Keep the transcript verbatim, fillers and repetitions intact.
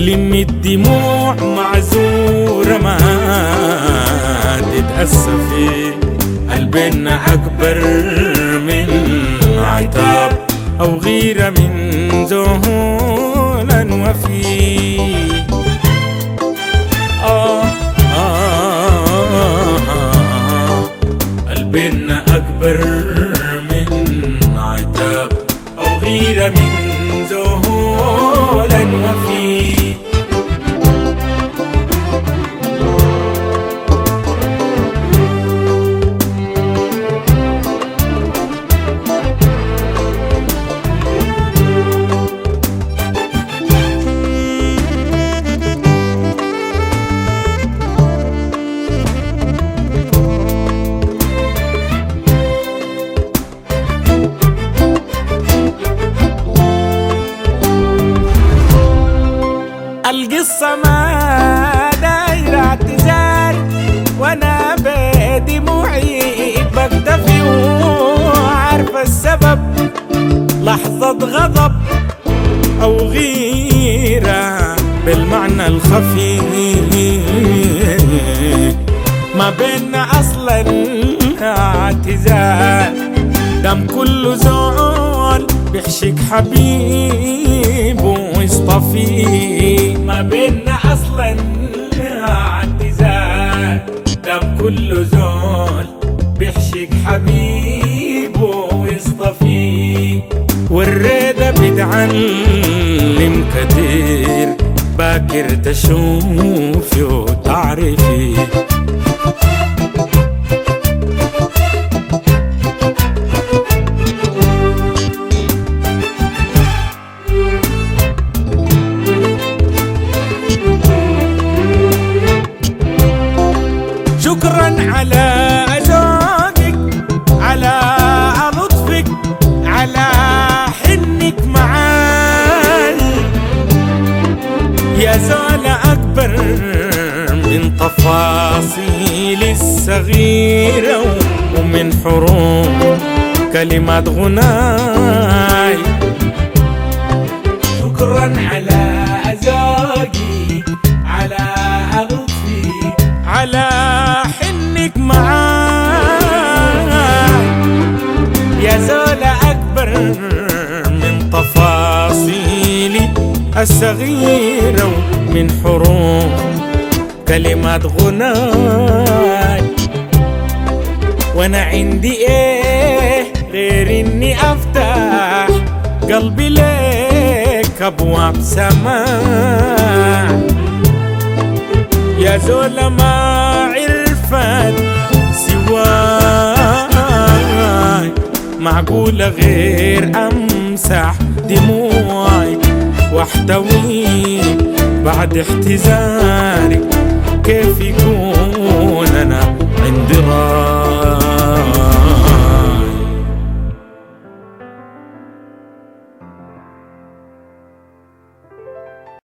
لم الدموع معذورة ما تتأسفي، قلبنا أكبر من عتاب أو غيرة من ذهول وفي. آه آه آه قلبنا أكبر من عتاب أو غيرة من ذهول وفي. القصة ما دايرة اعتذار، وانا بدموعي بكتفي وعارفة السبب، لحظة غضب او غيرة بالمعنى الخفي، ما بيننا اصلا اعتذار، دم كله زول بيحشك حبيب ويصطفي، ما بيننا اصلا اعتذار، دم كله زول بيحشك حبيب ويصطفي. والريدة بتعلم كتير، باكر تشوفي وتعرفي. شكرا على ذوقك، على لطفك، على حنك معاي، يا زولة أكبر من تفاصيل الصغيرة ومن حروف كلمات غناي. شكرا على ذوقي، على لطفي، على حنك معاي، يا زولة أكبر من تفاصيلي الصغيرة ومن حروف كلمات غناي. وانا عندي ايه غير اني افتح قلبي لك ابواب سماع، يا زولة ما عرفت سواي، معقولة غير أمسح دموعي واحتوي بعد احتزاري، كيف يكون أنا عندي راحة